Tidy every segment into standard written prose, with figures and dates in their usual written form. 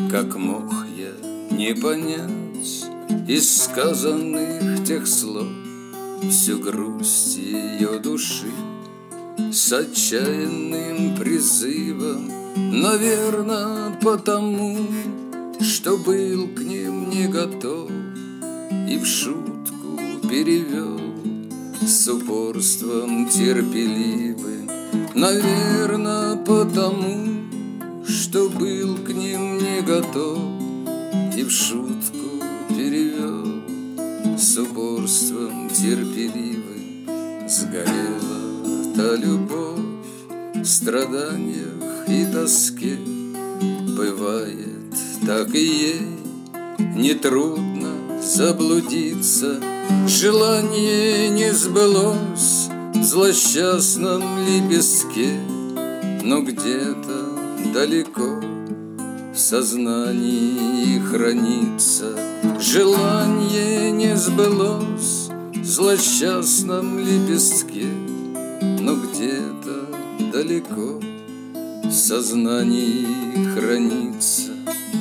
Как мог я не понять из сказанных тех слов всю грусть ее души с отчаянным призывом? Наверно, потому, что был к ним не готов и в шутку перевел с упорством терпеливым. Наверно, потому, что был к ним не готов и в шутку перевел с упорством терпеливым. Сгорела та любовь в страданиях и тоске. Бывает, так и ей нетрудно заблудиться. Желание не сбылось в злосчастном лепестке, но где-то далеко в сознании хранится. Желание не сбылось в злосчастном лепестке, но где-то далеко в сознании хранится.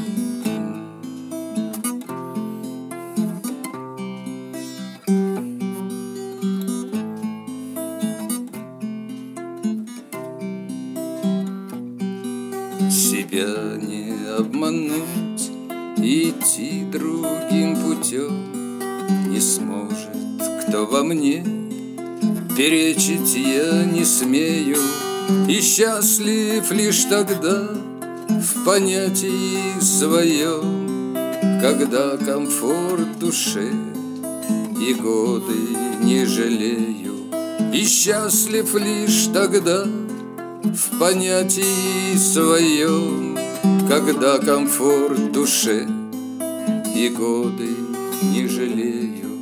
Себя не обмануть и идти другим путем не сможет кто во мне. Перечить я не смею и счастлив лишь тогда в понятии своем, когда комфорт душе и годы не жалею. И счастлив лишь тогда в понятии своем, когда комфорт душе и годы не жалею.